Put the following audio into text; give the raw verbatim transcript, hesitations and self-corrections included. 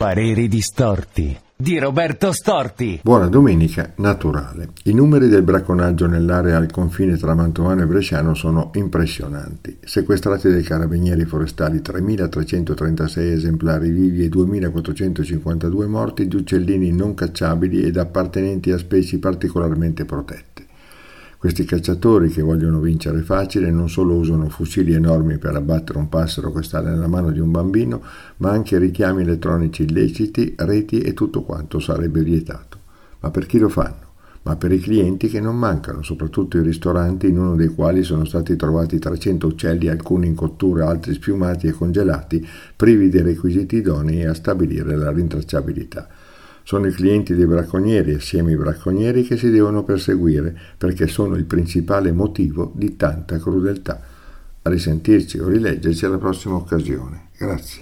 Pareri distorti di Roberto Storti. Buona domenica naturale. I numeri del bracconaggio nell'area al confine tra Mantovano e Bresciano sono impressionanti. Sequestrati dai carabinieri forestali tremilatrecentotrentasei esemplari vivi e duemilaquattrocentocinquantadue morti di uccellini non cacciabili ed appartenenti a specie particolarmente protette. Questi cacciatori, che vogliono vincere facile, non solo usano fucili enormi per abbattere un passero che sta nella mano di un bambino, ma anche richiami elettronici illeciti, reti e tutto quanto sarebbe vietato. Ma per chi lo fanno? Ma per i clienti che non mancano, soprattutto i ristoranti, in uno dei quali sono stati trovati trecento uccelli, alcuni in cottura, altri sfiumati e congelati, privi dei requisiti idonei a stabilire la rintracciabilità. Sono i clienti dei bracconieri assieme ai bracconieri che si devono perseguire, perché sono il principale motivo di tanta crudeltà. A risentirci o rileggerci alla prossima occasione. Grazie.